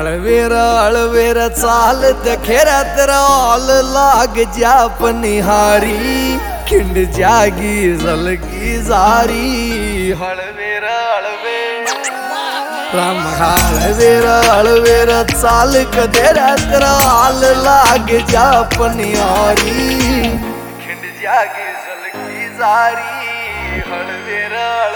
हळवेर चाल दखेरा तेरा ऑल लाग जा पनिहारी खिंड जागी जलगी जारी हळवेर राम हळवेर चाल कदेरा तेरा ऑल लाग जा पनिहारी खिंड जागी जलगी जारी हळवेर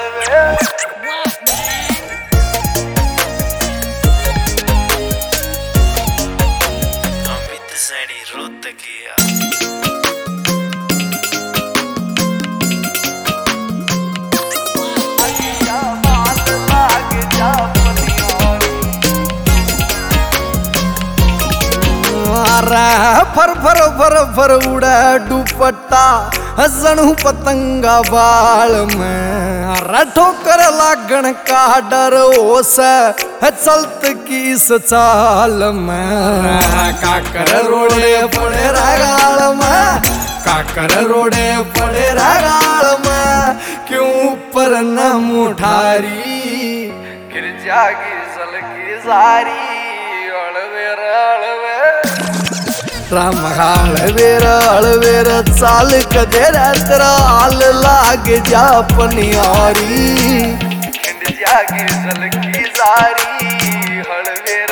फर फर फर फर उड़ा दुपट्टा जणू पतंगा बाल में ठोकर लागण का डर ओस चलत किस चाल में काकर रोडे पड़े रागाल में काकर रोडे पड़े रागाल में क्यों ऊपर न मुठारी गिर जागी जलगी जारी राम हळवेर चाल कदेरा तेरा आल लाग जा पनिहारी खिंड जागी जलगी जारी हळवेर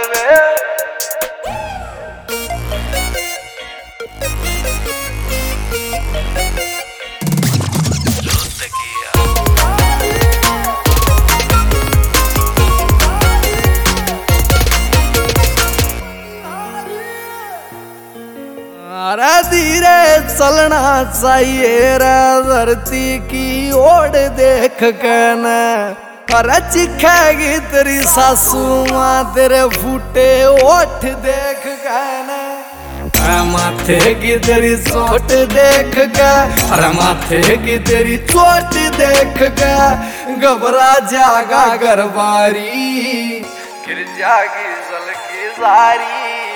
अरे धीरे चलना चाहिए रे धरती की ओर देख के न अरे चिखेगी तेरी सासू माँ तेरे फूटे ओठ देख के न माथे की तेरी चोट देख के अरे माथे की तेरी चोट देख के घबरा जागा गरबारी गिर जागी जलगी जारी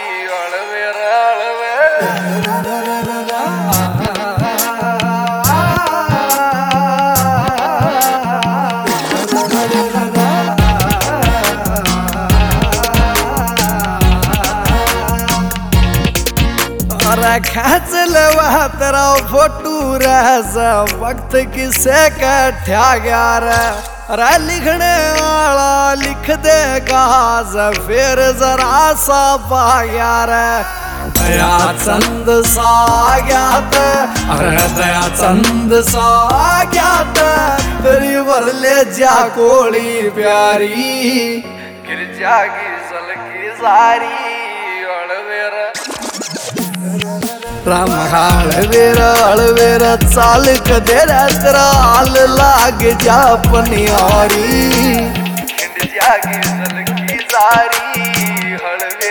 खींच लेवा तेरा फोटू रह वक्त किसे कठ्या गया रे लिखने वाला लिख देगा फिर जरा सा पा गया रे दया चंद सा ज्ञात अरे दया चंद सा ज्ञात तेरी वरले जा कोड़ी प्यारी गिर जागी जलगी जारी राम हळवेर चाल कदेरा तेरा आल लाग जा पनिहारी खिंड जागी जलगी जारी हळवेर